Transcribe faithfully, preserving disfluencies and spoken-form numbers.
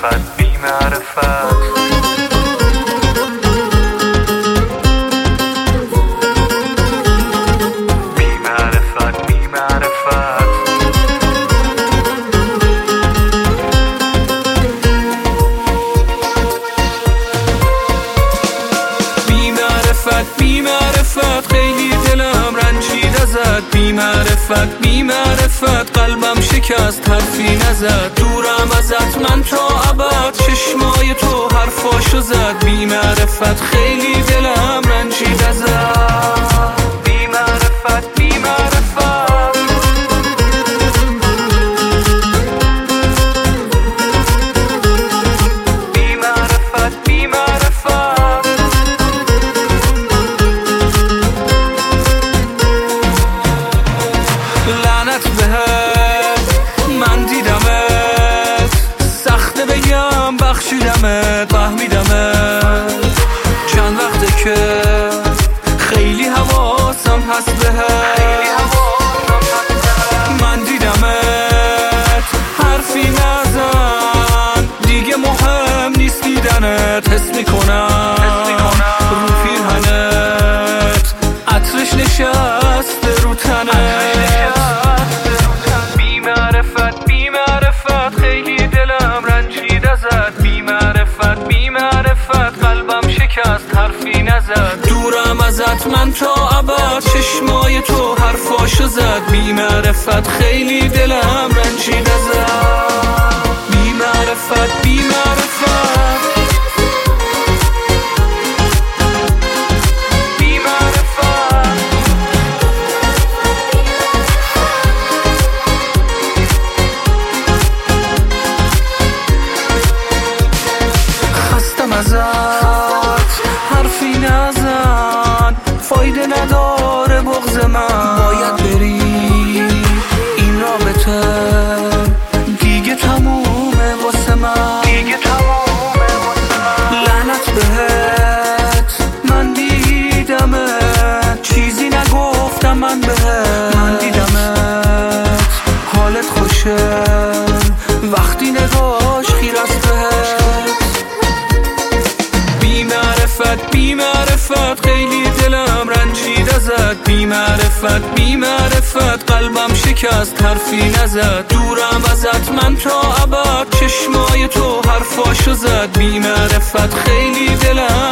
معرفت بی معرفت بی معرفت خیلی دلم رنجید ازت، بی معرفت بی معرفت قلبم شکست حرفی نزد، دورم ازت من تا ابد چشمای تو حرفاشو زد، بی معرفت خیلی دلم رنجید ازت، بی معرفت بی معرفت بی معرفت بی معرفت لعنت بهت من دیدمت، سخته بگم بخشیدمت فهمیدمت، چند وقته که خیلی حواسم هست بهت، من دیدمت حرفی نزن دیگه مهم نیست دیدنت، حس میکنم رو پیرهنت عطرش نشسته رو تنت، بی معرفت بی معرفت خیلی دلم رنجید ازت، بی معرفت بی معرفت قلبم شکست حرفی نزد، دورم ازت من تا ابد چشمای تو حرفاشو زد، بی معرفت خیلی دلم رنجید ازت، بی معرفت بی معرفت ازت حرفی نزن فایده نداره بغض من، باید بری این رابطه دیگه تمومه واسه من، دیگه تمومه واسه من، لعنت بهت من دیدمت چیزی نگفتم من بهت، من دیدمت حالت خوشه وقتی نگاش خیر است بهت، بی معرفت خیلی دلم رنجید ازت، بی معرفت بی معرفت قلبم شکست حرفی نزد، دورم ازت من تا ابد چشمای تو حرفاشو زد، بی معرفت خیلی دلم